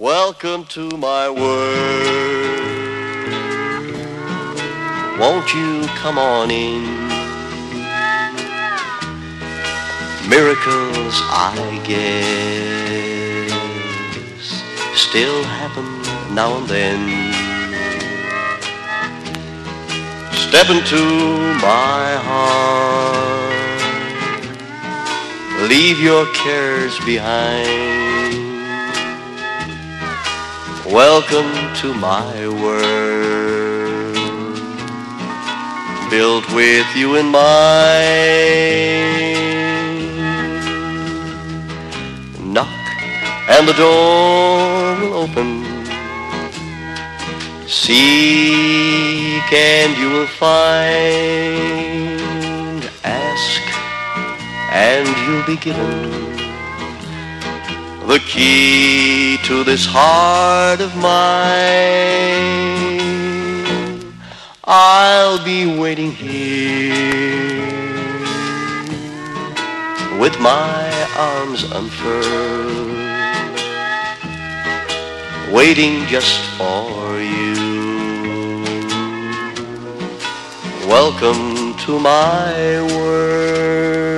Welcome to my world. Won't you come on in? Miracles, I guess, still happen now and then. Step into my heart, leave your cares behind. Welcome to my world, built with you in mind. Knock and the door will open. Seek and you will find. Ask and you'll be given the key to this heart of mine. I'll be waiting here with my arms unfurled, waiting just for you. Welcome to my world.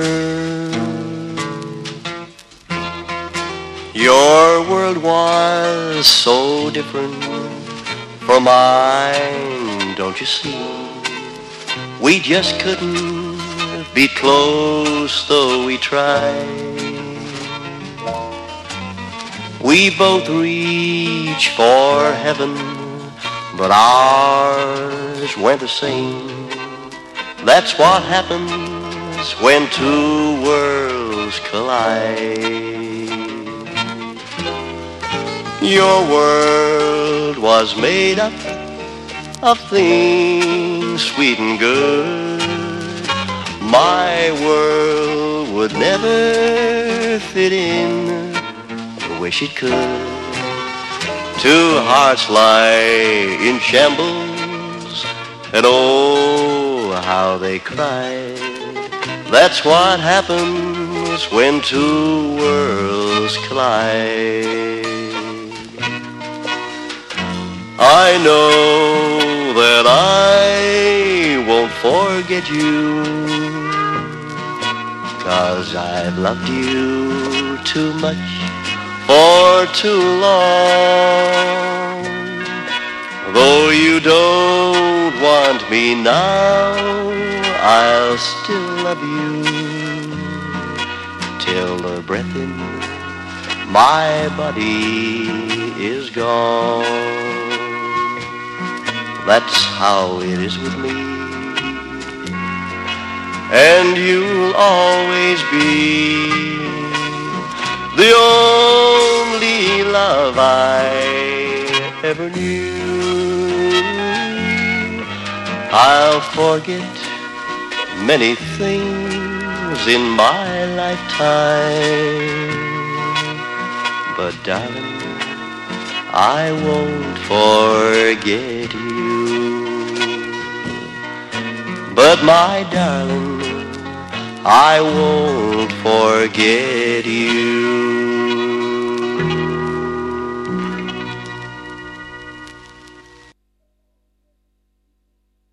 Your world was so different from mine, don't you see? We just couldn't be close though we tried. We both reach for heaven, but ours weren't the same. That's what happens when two worlds collide. Your world was made up of things sweet and good. My world would never fit in. Wish it could. Two hearts lie in shambles, and oh, how they cry. That's what happens when two worlds collide. I know that I won't forget you, 'cause I've loved you too much for too long. Though you don't want me now, I'll still love you till the breath in my body is gone. That's how it is with me, and you'll always be the only love I ever knew. I'll forget many things in my lifetime, but darling, I won't forget you. But my darling, I won't forget you.